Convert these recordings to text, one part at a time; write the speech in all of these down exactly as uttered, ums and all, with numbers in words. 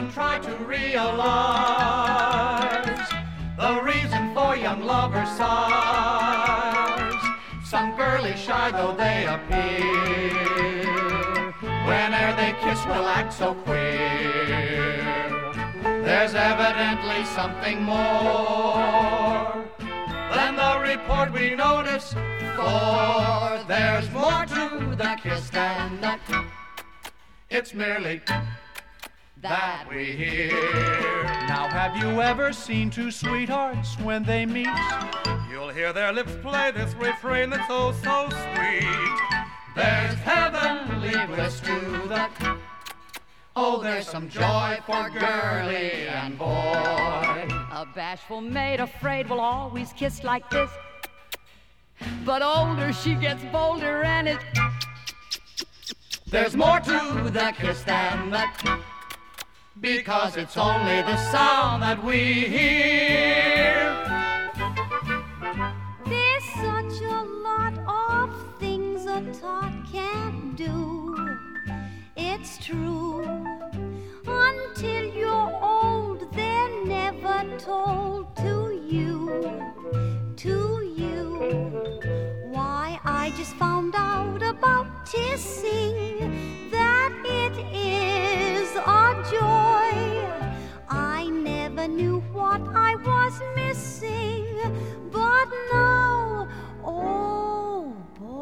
and try to realize the reason for young lovers' sighs. Some girlish shy though they appear, whene'er they kiss will act so queer. There's evidently something more than the report we notice, for there's more to the kiss than the it's merely that we hear. Now have you ever seen two sweethearts when they meet? You'll hear their lips play this refrain that's oh so sweet. There's heavenly bliss to the oh, there's some joy for girlie and boy. A bashful maid afraid will always kiss like this, but older she gets bolder and it there's more to the kiss than the because it's only the sound that we hear. There's such a lot of things a tot can't do. It's true. Until you're old, they're never told to you, to you. Why, I just found out about kissing, that it is a joy. I never knew what I was missing, but now, oh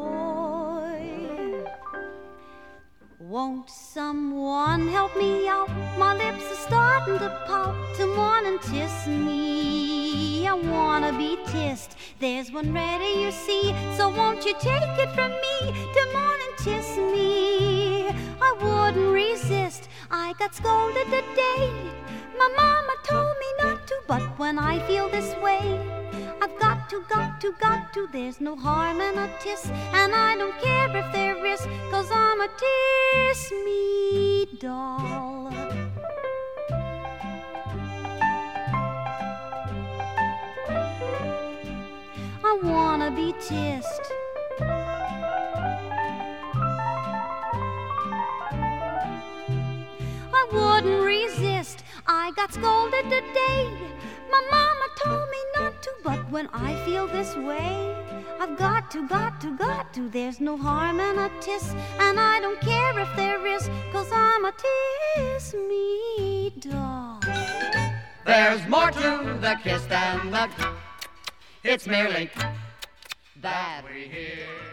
boy. Won't someone help me out? My lips are starting to pout. Come on and kiss me, I wanna be kissed. There's one ready, you see, so won't you take it from me? Come on and kiss me, I wouldn't resist. I got scolded today, my mama told me not to, but when I feel this way, I've got to, got to, got to. There's no harm in a kiss, and I don't care if there is, 'cause I'm a kiss me doll. I wanna be kissed. I wouldn't resist. I got scolded today, my mama told me not to, but when I feel this way, I've got to, got to, got to. There's no harm in a kiss, and I don't care if there is, 'cause I'm a kiss me doll. There's more to the kiss than the it's merely that we hear.